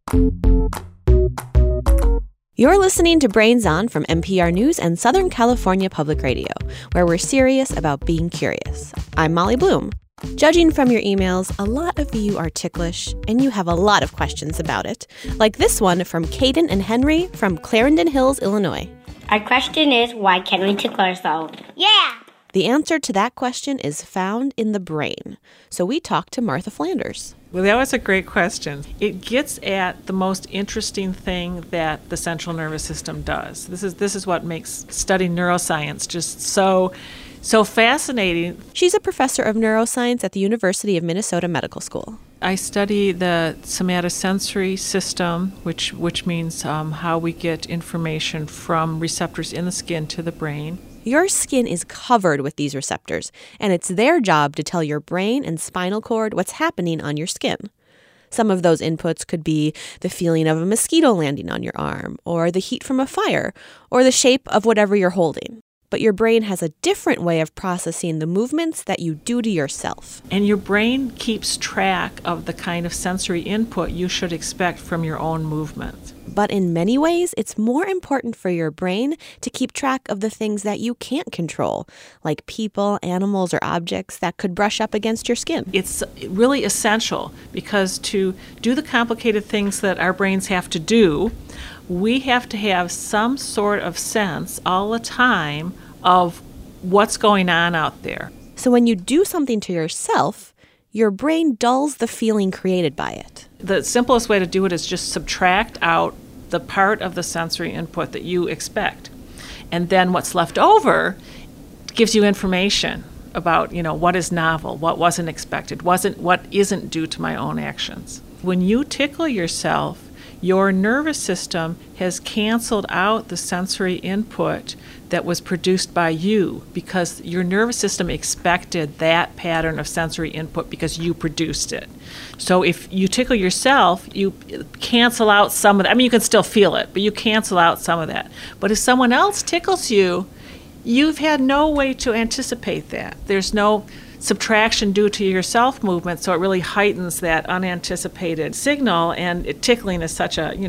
You're listening to Brains On from NPR News and Southern California Public Radio, where we're serious about being curious. I'm Molly Bloom. Judging from your emails, a lot of you are ticklish, and you have a lot of questions about it, like this one from Caden and Henry from Clarendon Hills, Illinois. Our question is, why can't we tickle ourselves? Yeah! The answer to that question is found in the brain. So we talked to Martha Flanders. Well, that was a great question. It gets at the most interesting thing that the central nervous system does. This is what makes studying neuroscience just so fascinating. She's a professor of neuroscience at the University of Minnesota Medical School. I study the somatosensory system, which means how we get information from receptors in the skin to the brain. Your skin is covered with these receptors, and it's their job to tell your brain and spinal cord what's happening on your skin. Some of those inputs could be the feeling of a mosquito landing on your arm, or the heat from a fire, or the shape of whatever you're holding. But your brain has a different way of processing the movements that you do to yourself. And your brain keeps track of the kind of sensory input you should expect from your own movement. But in many ways, it's more important for your brain to keep track of the things that you can't control, like people, animals, or objects that could brush up against your skin. It's really essential because to do the complicated things that our brains have to do, we have to have some sort of sense all the time of what's going on out there. So when you do something to yourself, your brain dulls the feeling created by it. The simplest way to do it is just subtract out the part of the sensory input that you expect. And then what's left over gives you information about, what is novel, what wasn't expected, what isn't due to my own actions. When you tickle yourself, your nervous system has canceled out the sensory input that was produced by you because your nervous system expected that pattern of sensory input because you produced it. So if you tickle yourself, you cancel out some of that. I mean, you can still feel it, but you cancel out some of that. But if someone else tickles you, you've had no way to anticipate that. There's no subtraction due to your self movement, so it really heightens that unanticipated signal, and tickling is such a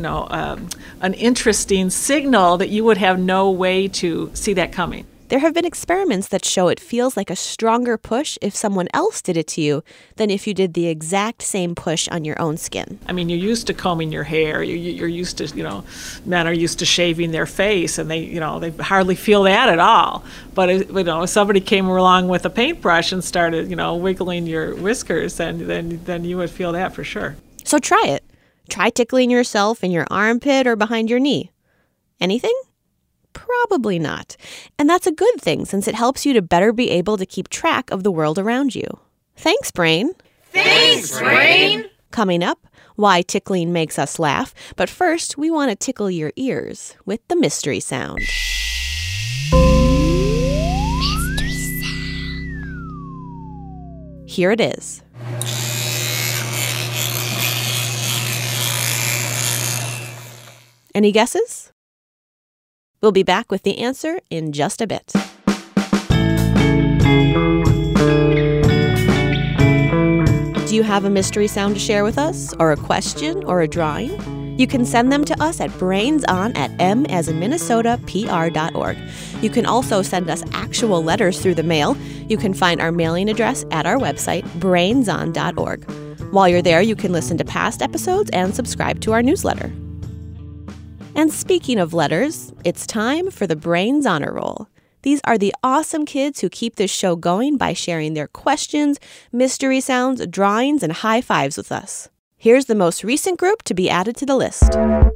an interesting signal that you would have no way to see that coming. There have been experiments that show it feels like a stronger push if someone else did it to you than if you did the exact same push on your own skin. I mean, you're used to combing your hair. You're used to, men are used to shaving their face, and they hardly feel that at all. But if somebody came along with a paintbrush and started, wiggling your whiskers, then you would feel that for sure. So try it. Try tickling yourself in your armpit or behind your knee. Anything? Probably not. And that's a good thing, since it helps you to better be able to keep track of the world around you. Thanks, Brain. Thanks, Brain. Coming up, why tickling makes us laugh. But first, we want to tickle your ears with the mystery sound. Mystery sound. Here it is. Any guesses? We'll be back with the answer in just a bit. Do you have a mystery sound to share with us, or a question, or a drawing? You can send them to us at brainson@m-as-in-Minnesota-pr.org. You can also send us actual letters through the mail. You can find our mailing address at our website, brainson.org. While you're there, you can listen to past episodes and subscribe to our newsletter. And speaking of letters, it's time for the Brains Honor Roll. These are the awesome kids who keep this show going by sharing their questions, mystery sounds, drawings, and high fives with us. Here's the most recent group to be added to the list.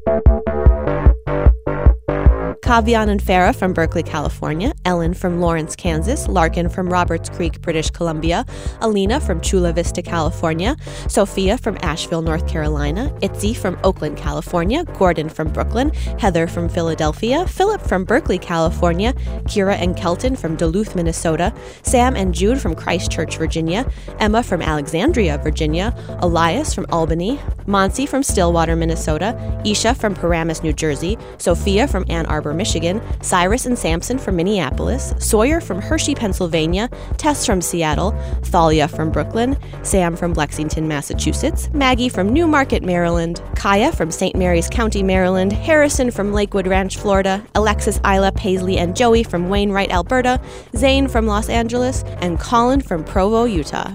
Kavian and Farah from Berkeley, California, Ellen from Lawrence, Kansas, Larkin from Roberts Creek, British Columbia, Alina from Chula Vista, California, Sophia from Asheville, North Carolina, Itzy from Oakland, California, Gordon from Brooklyn, Heather from Philadelphia, Philip from Berkeley, California, Kira and Kelton from Duluth, Minnesota, Sam and Jude from Christchurch, Virginia, Emma from Alexandria, Virginia, Elias from Albany, Monsi from Stillwater, Minnesota, Isha from Paramus, New Jersey, Sophia from Ann Arbor, River, Michigan, Cyrus and Sampson from Minneapolis, Sawyer from Hershey, Pennsylvania, Tess from Seattle, Thalia from Brooklyn, Sam from Lexington, Massachusetts, Maggie from Newmarket, Maryland, Kaya from St. Mary's County, Maryland, Harrison from Lakewood Ranch, Florida, Alexis, Isla, Paisley, and Joey from Wainwright, Alberta, Zane from Los Angeles, and Colin from Provo, Utah.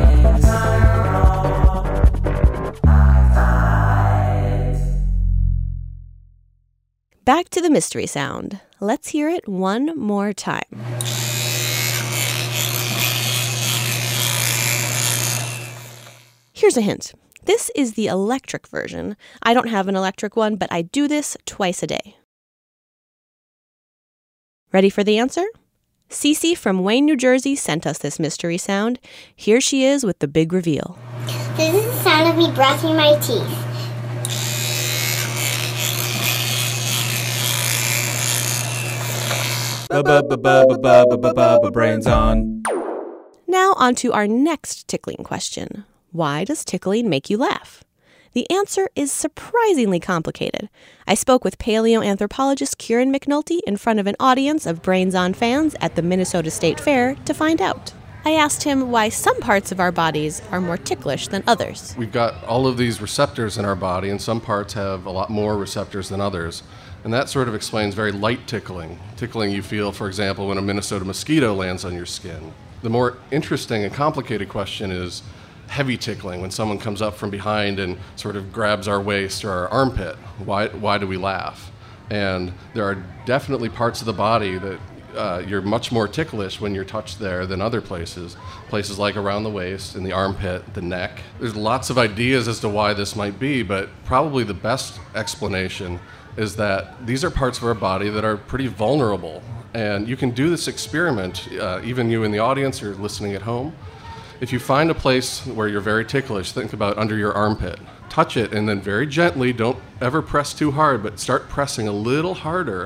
Back to the mystery sound. Let's hear it one more time. Here's a hint. This is the electric version. I don't have an electric one, but I do this twice a day. Ready for the answer? Cece from Wayne, New Jersey sent us this mystery sound. Here she is with the big reveal. This is the sound of me brushing my teeth. Brains on. Now on to our next tickling question. Why does tickling make you laugh? The answer is surprisingly complicated. I spoke with paleoanthropologist Kieran McNulty in front of an audience of Brains On fans at the Minnesota State Fair to find out. I asked him why some parts of our bodies are more ticklish than others. We've got all of these receptors in our body, and some parts have a lot more receptors than others. And that sort of explains very light tickling. Tickling you feel, for example, when a Minnesota mosquito lands on your skin. The more interesting and complicated question is heavy tickling, when someone comes up from behind and sort of grabs our waist or our armpit. Why do we laugh? And there are definitely parts of the body that you're much more ticklish when you're touched there than other places. Places like around the waist, in the armpit, the neck. There's lots of ideas as to why this might be, but probably the best explanation is that these are parts of our body that are pretty vulnerable. And you can do this experiment, even you in the audience or listening at home. If you find a place where you're very ticklish, think about under your armpit. Touch it and then very gently, don't ever press too hard, but start pressing a little harder.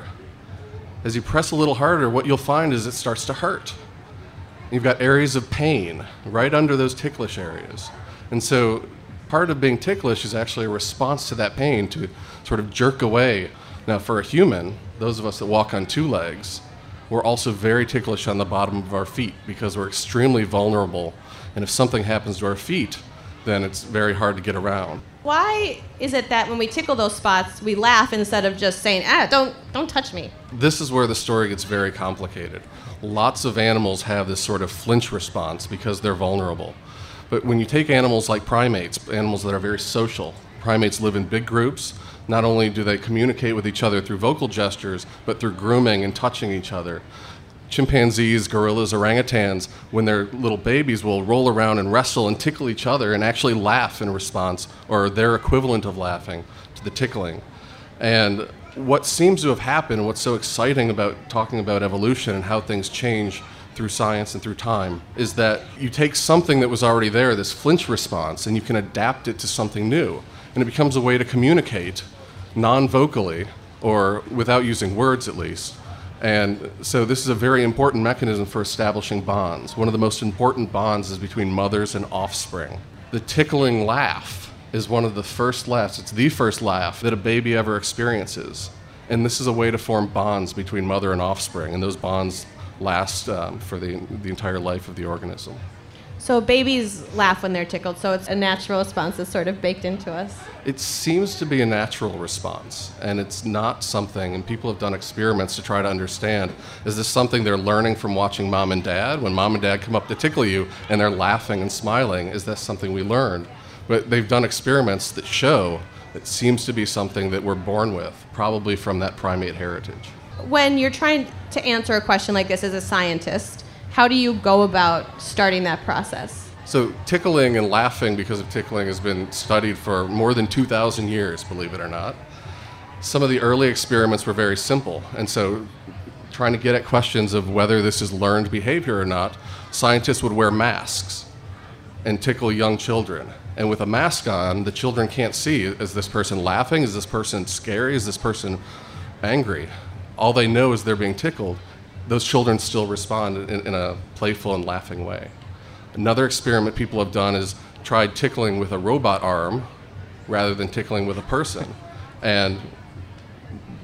As you press a little harder, what you'll find is it starts to hurt. You've got areas of pain right under those ticklish areas. And so part of being ticklish is actually a response to that pain to sort of jerk away. Now, for a human, those of us that walk on two legs, we're also very ticklish on the bottom of our feet because we're extremely vulnerable. And if something happens to our feet, then it's very hard to get around. Why is it that when we tickle those spots, we laugh instead of just saying, don't touch me? This is where the story gets very complicated. Lots of animals have this sort of flinch response because they're vulnerable. But when you take animals like primates, animals that are very social, primates live in big groups. Not only do they communicate with each other through vocal gestures, but through grooming and touching each other. Chimpanzees, gorillas, orangutans, when they're little babies, will roll around and wrestle and tickle each other and actually laugh in response, or their equivalent of laughing, to the tickling. And what seems to have happened, what's so exciting about talking about evolution and how things change through science and through time, is that you take something that was already there, this flinch response, and you can adapt it to something new. And it becomes a way to communicate non-vocally, or without using words at least. And so this is a very important mechanism for establishing bonds. One of the most important bonds is between mothers and offspring. The tickling laugh is one of the first laughs, it's the first laugh that a baby ever experiences. And this is a way to form bonds between mother and offspring, and those bonds last for the entire life of the organism. So babies laugh when they're tickled, so it's a natural response that's sort of baked into us. It seems to be a natural response, and it's not something, and people have done experiments to try to understand, is this something they're learning from watching mom and dad? When mom and dad come up to tickle you and they're laughing and smiling, is that something we learned? But they've done experiments that show it seems to be something that we're born with, probably from that primate heritage. When you're trying to answer a question like this as a scientist, how do you go about starting that process? So tickling and laughing because of tickling has been studied for more than 2,000 years, believe it or not. Some of the early experiments were very simple, and so trying to get at questions of whether this is learned behavior or not, scientists would wear masks and tickle young children. And with a mask on, the children can't see, is this person laughing? Is this person scary? Is this person angry? All they know is they're being tickled. Those children still respond in a playful and laughing way. Another experiment people have done is tried tickling with a robot arm rather than tickling with a person. And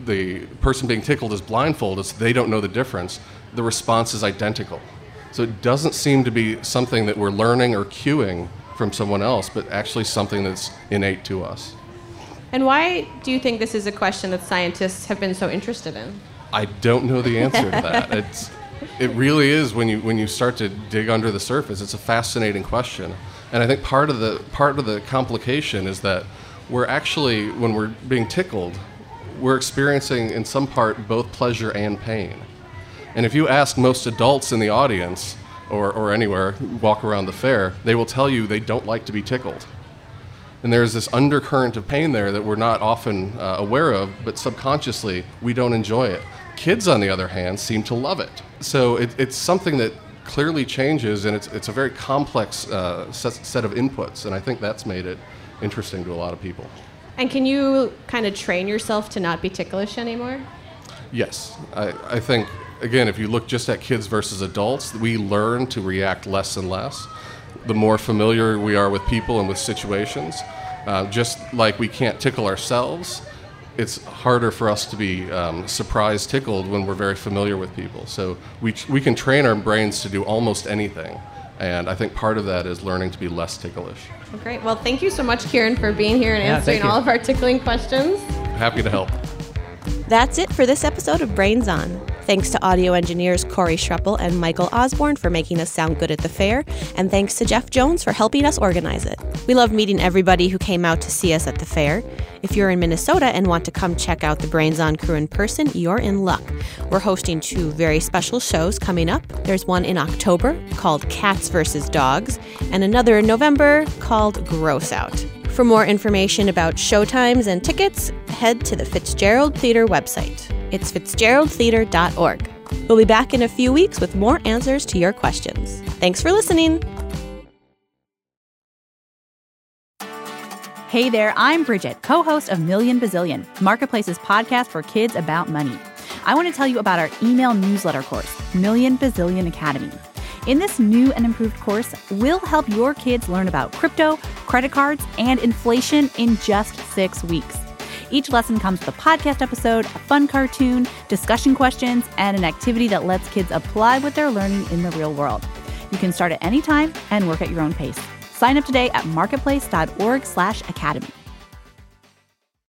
the person being tickled is blindfolded, so they don't know the difference, the response is identical. So it doesn't seem to be something that we're learning or cueing from someone else, but actually something that's innate to us. And why do you think this is a question that scientists have been so interested in? I don't know the answer to that. It really is, when you start to dig under the surface, it's a fascinating question. And I think part of the complication is that we're actually, when we're being tickled, we're experiencing in some part both pleasure and pain. And if you ask most adults in the audience or anywhere, walk around the fair, they will tell you they don't like to be tickled. And there's this undercurrent of pain there that we're not often aware of, but subconsciously we don't enjoy it. Kids, on the other hand, seem to love it. So it's something that clearly changes, and it's a very complex set of inputs, and I think that's made it interesting to a lot of people. And can you kind of train yourself to not be ticklish anymore? Yes. I think, again, if you look just at kids versus adults, we learn to react less and less. The more familiar we are with people and with situations, just like we can't tickle ourselves, it's harder for us to be surprise tickled when we're very familiar with people. So we can train our brains to do almost anything. And I think part of that is learning to be less ticklish. Well, great. Well, thank you so much, Kieran, for being here and answering all of our tickling questions. Happy to help. That's it for this episode of Brains On. Thanks to audio engineers Corey Schreppel and Michael Osborne for making us sound good at the fair, and thanks to Jeff Jones for helping us organize it. We love meeting everybody who came out to see us at the fair. If you're in Minnesota and want to come check out the Brains On crew in person, you're in luck. We're hosting 2 very special shows coming up. There's one in October called Cats vs. Dogs, and another in November called Gross Out. For more information about showtimes and tickets, head to the Fitzgerald Theater website. It's fitzgeraldtheater.org. We'll be back in a few weeks with more answers to your questions. Thanks for listening. Hey there, I'm Bridget, co-host of Million Bazillion, Marketplace's podcast for kids about money. I want to tell you about our email newsletter course, Million Bazillion Academy. In this new and improved course, we'll help your kids learn about crypto, credit cards, and inflation in just 6 weeks. Each lesson comes with a podcast episode, a fun cartoon, discussion questions, and an activity that lets kids apply what they're learning in the real world. You can start at any time and work at your own pace. Sign up today at marketplace.org/academy.